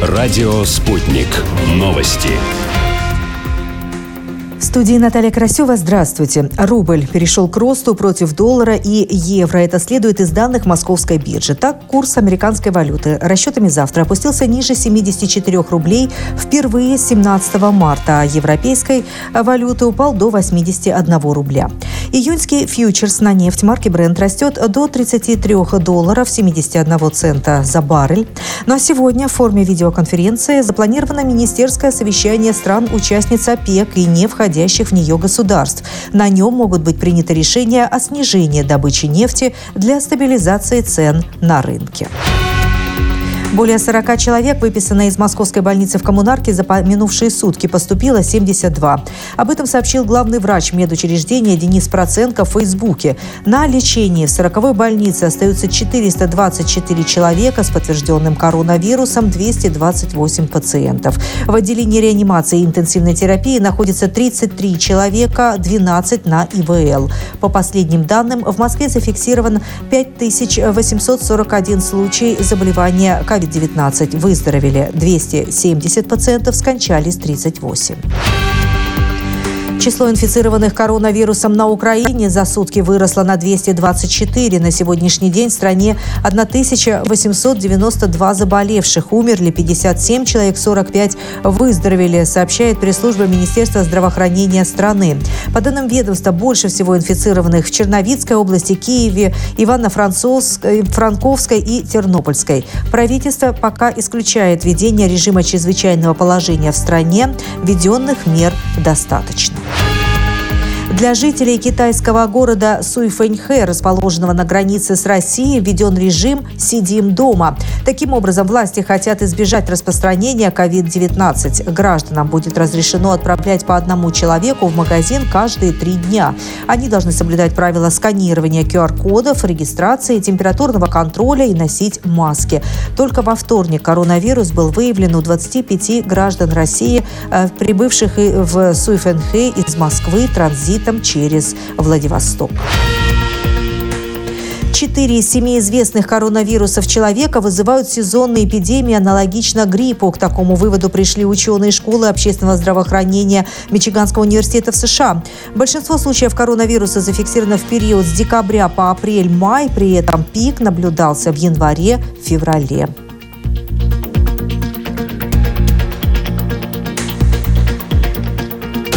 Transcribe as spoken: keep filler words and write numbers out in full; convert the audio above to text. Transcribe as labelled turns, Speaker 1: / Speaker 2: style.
Speaker 1: Радио «Спутник». Новости.
Speaker 2: В студии Наталья Красева. Здравствуйте. Рубль перешел к росту против доллара и евро. Это следует из данных Московской биржи. Так, курс американской валюты расчетами завтра опустился ниже семидесяти четырёх рублей впервые с семнадцатого марта, а европейской валюты упал до восьмидесяти одного рубля. Июньский фьючерс на нефть марки Brent растет до тридцати трёх долларов семидесяти одного цента за баррель. Ну а сегодня в форме видеоконференции запланировано министерское совещание стран-участниц ОПЕК и не входящих в нее государств. На нем могут быть приняты решения о снижении добычи нефти для стабилизации цен на рынке. Более сорока человек, выписанные из московской больницы в Коммунарке, за минувшие сутки поступило семьдесят два. Об этом сообщил главный врач медучреждения Денис Проценко в Фейсбуке. На лечении в сороковой больнице остаются четыреста двадцать четыре человека с подтвержденным коронавирусом, двести двадцать восемь пациентов. В отделении реанимации и интенсивной терапии находится тридцать три человека, двенадцать на И В Л. По последним данным, в Москве зафиксирован пять тысяч восемьсот сорок один случай заболевания ковид девятнадцать. Выздоровели двести семьдесят пациентов, скончались тридцать восемь. Число инфицированных коронавирусом на Украине за сутки выросло на двести двадцать четыре. На сегодняшний день в стране тысяча восемьсот девяносто два заболевших. Умерли пятьдесят семь человек, сорок пять выздоровели, сообщает пресс-служба Министерства здравоохранения страны. По данным ведомства, больше всего инфицированных в Черновицкой области, Киеве, Ивано-Франковской Франковской и Тернопольской. Правительство пока исключает введение режима чрезвычайного положения в стране. Введенных мер достаточно. Для жителей китайского города Суйфэньхэ, расположенного на границе с Россией, введен режим «Сидим дома». Таким образом, власти хотят избежать распространения ковид девятнадцать. Гражданам будет разрешено отправлять по одному человеку в магазин каждые три дня. Они должны соблюдать правила сканирования Q R-кодов, регистрации, температурного контроля и носить маски. Только во вторник коронавирус был выявлен у двадцати пяти граждан России, прибывших в Суйфэньхэ из Москвы транзитом через Владивосток. Четыре из семи известных коронавирусов человека вызывают сезонные эпидемии, аналогично гриппу. К такому выводу пришли ученые школы общественного здравоохранения Мичиганского университета в США. Большинство случаев коронавируса зафиксировано в период с декабря по апрель-май. При этом пик наблюдался в январе-феврале.